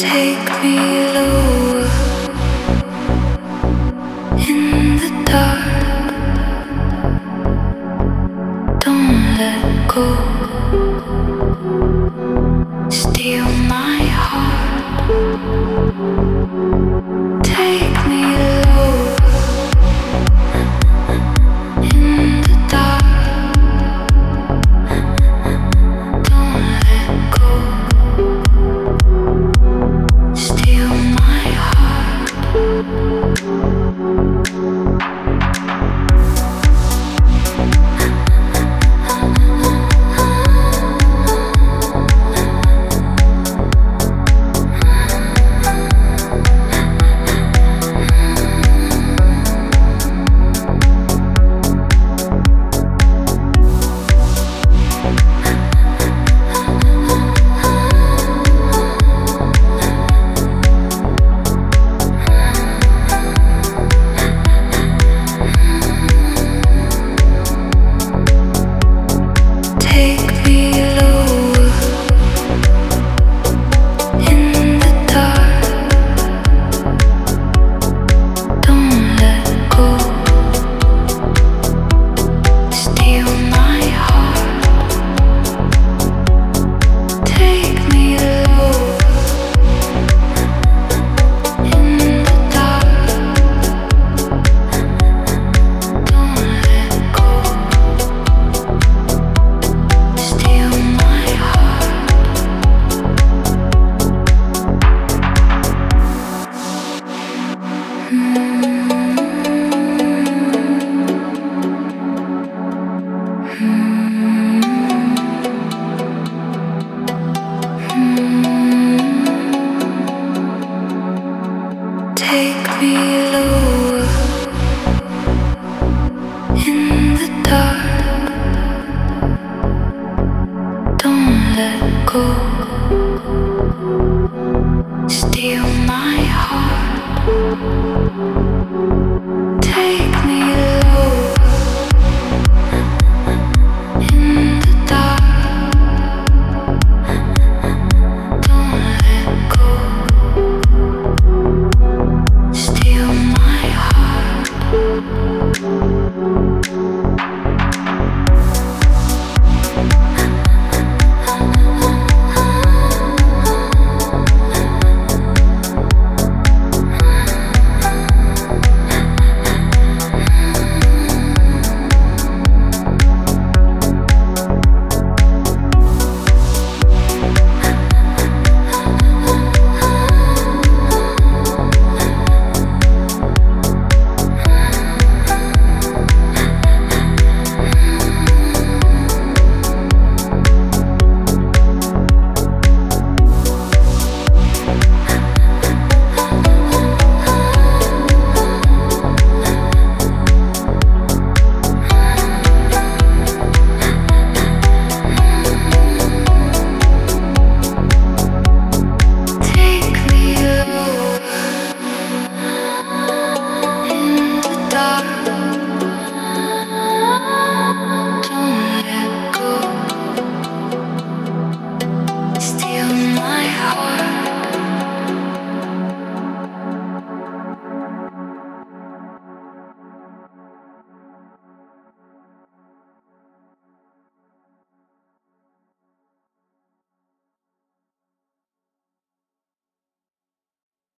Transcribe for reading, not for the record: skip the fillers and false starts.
Take me lower in the dark. Don't let go. Steal my heart. Take me lower in the dark. Don't let go. Steal my heart. Take me lower in the dark. Don't let go. Steal my heart. Take me lower in the dark. Don't let go. Steal my heart. Take me